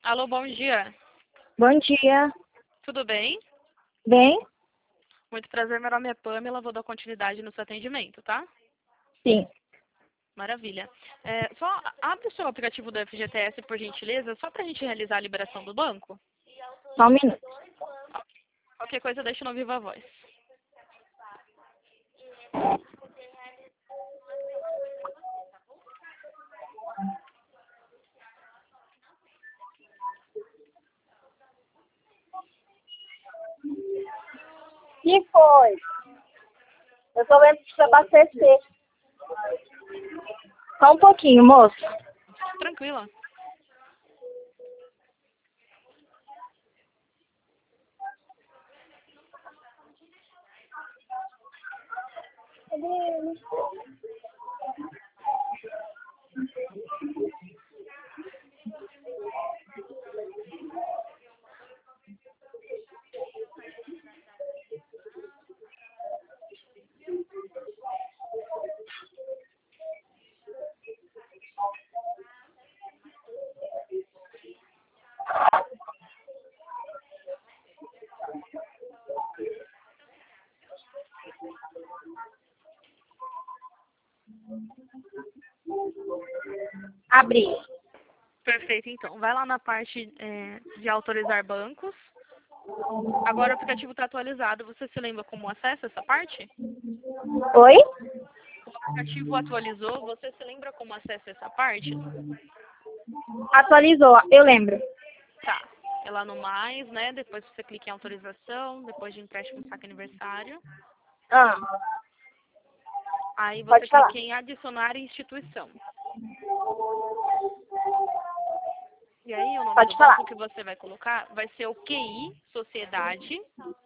Alô, bom dia. Bom dia. Tudo bem? Bem? Muito prazer, meu nome é Pamela, vou dar continuidade no seu atendimento, tá? Sim. Maravilha. Só abre o seu aplicativo do FGTS, por gentileza, só para a gente realizar a liberação do banco. Só um minuto. Qualquer coisa, deixa no Viva Voz. Que foi? Eu tô vendo que abastecer. Só um pouquinho, moço. Tranquila. Abri. Perfeito, então. Vai lá na parte de autorizar bancos. Agora o aplicativo está atualizado. Você se lembra como acessa essa parte? Oi? O aplicativo atualizou. Você se lembra como acessa essa parte? Atualizou, eu lembro. Tá. É lá no mais, né? Depois você clica em autorização, depois de empréstimo saque aniversário. Ah, Aí você pode falar. clica em adicionar instituição. E aí o nome do Pode falar. banco que você vai colocar vai ser o QI Sociedade.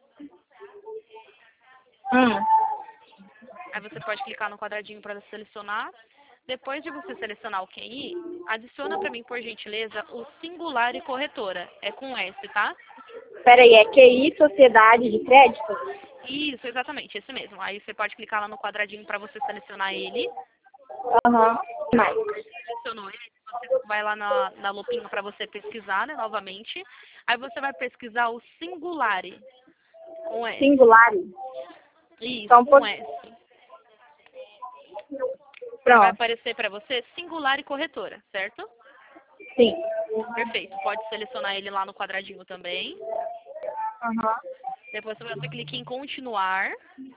Aí você pode clicar no quadradinho para selecionar. Depois de você selecionar o QI, adiciona para mim, por gentileza, o singular e corretora. É com S, tá? Peraí, é QI Sociedade de Crédito? Isso, exatamente, esse mesmo. Aí você pode clicar lá no quadradinho para você selecionar ele. Aham. Mais. Selecionou ele, você vai lá na lupinha para você pesquisar, né, novamente. Aí você vai pesquisar o singulare, com S. Singular. Isso, Só um com pouquinho. S. Aí vai Pronto. aparecer para você singular e corretora, certo? Sim. Perfeito. Pode selecionar ele lá no quadradinho também. Aham. Depois você clica em continuar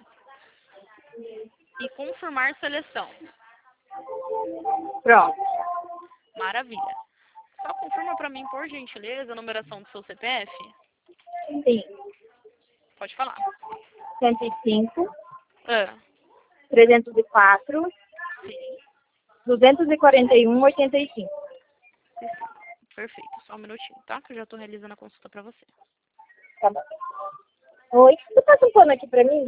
e confirmar seleção. Pronto. Maravilha. Só confirma para mim, por gentileza, a numeração do seu CPF. Sim. Pode falar. 105, Ah, 304, sim. 241, 85. Perfeito. Só um minutinho, tá? Que eu já estou realizando a consulta para você. Tá bom. Oi? Você passa um pano aqui pra mim?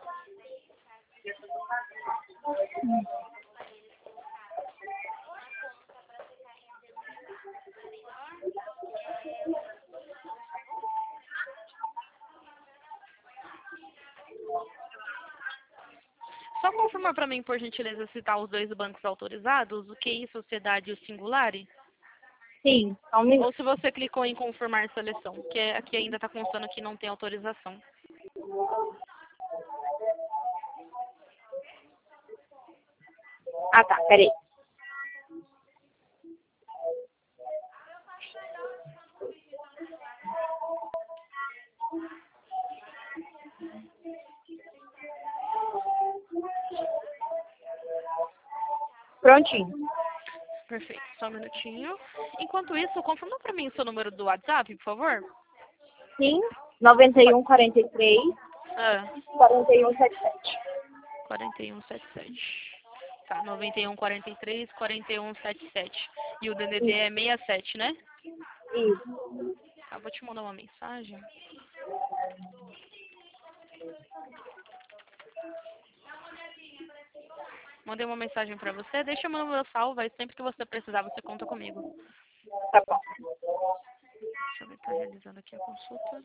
Só confirma para mim, por gentileza, se tá os dois bancos autorizados, o QI Sociedade e o Singulare. Sim, só um Ou minuto. se você clicou em confirmar seleção, que aqui ainda está constando que não tem autorização. Ah, tá, peraí. Prontinho. Perfeito, só um minutinho. Enquanto isso, confirma para mim o seu número do WhatsApp, por favor. Sim, 91, 43, Ah, 41, 77. 4177. Tá, 91 43 41 77. E o DDD Isso, é 67, né? isso. Tá, vou te mandar uma mensagem. Mandei uma mensagem pra você. Deixa meu número salvo, aí sempre que você precisar, você conta comigo. Tá bom. Deixa eu ver, tá realizando aqui a consulta.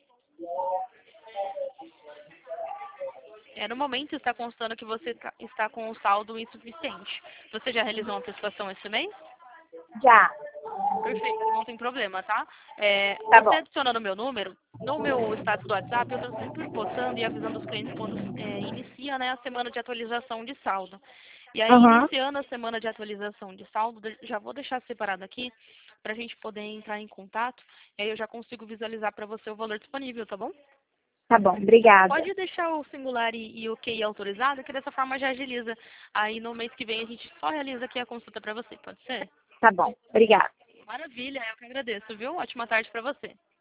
No momento está constando que você está com o saldo insuficiente. Você já realizou uma antecipação esse mês? Já. perfeito, não tem problema, tá? Tá Você bom. adiciona meu número, no meu status do WhatsApp, eu estou sempre postando e avisando os clientes quando inicia, né, a semana de atualização de saldo. E aí, Uhum. iniciando a semana de atualização de saldo, já vou deixar separado aqui para a gente poder entrar em contato, e aí eu já consigo visualizar para você o valor disponível, tá bom? Tá bom, obrigada. Pode deixar o singular e o QI autorizado, que dessa forma já agiliza. Aí no mês que vem a gente só realiza aqui a consulta para você, pode ser? Tá bom, obrigada. Maravilha, eu que agradeço, viu? Ótima tarde para você.